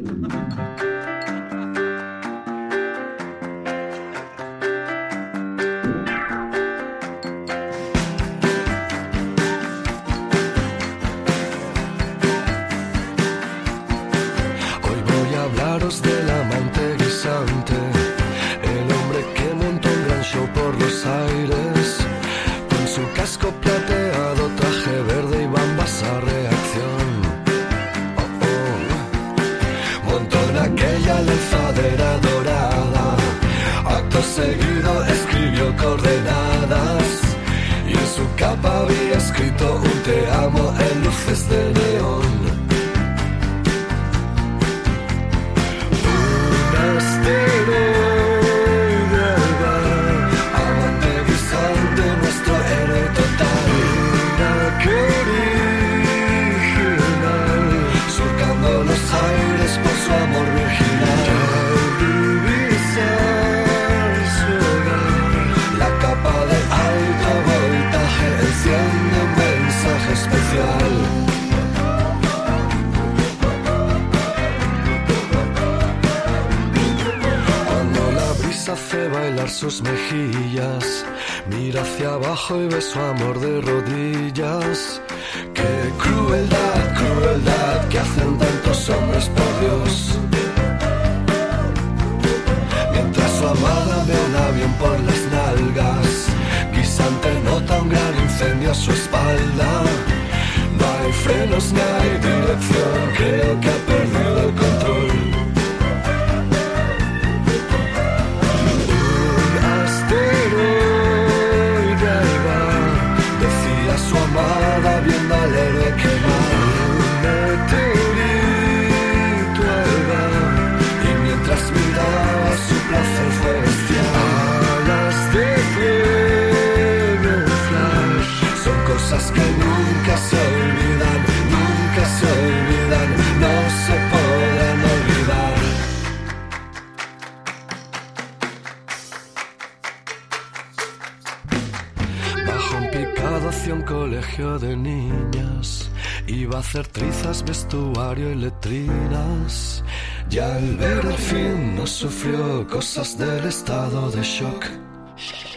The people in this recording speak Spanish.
Hablaros del amante guisante, el hombre que montó un gran show por los aires, con su casco plateado, traje verde y bambas a reacción. Oh, oh. Montó en aquella lanzadera dorada, acto seguido escribió coordenadas, y en su capa había escrito un te amo en luces de neón. Hace bailar sus mejillas, mira hacia abajo y ve su amor de rodillas. Qué crueldad, crueldad que hacen tantos hombres, por Dios. Mientras su amada ve un avión por las nalgas, Guisante nota un gran incendio a su espalda. No hay frenos ni hay dirección, creo que ha perdido el control. Su amada viendo al héroe quemar, un meteorito ahí va, y mientras miraba su placer fue bestial. Alas de fuego, flash, son cosas que nunca se olvidan, nunca se olvidan, no se podrán olvidar. Bajo un picado hacia un colegio de niñas, iba a hacer trizas, vestuario y letrinas. Ya al ver el fin no sufrió cosas del estado de shock.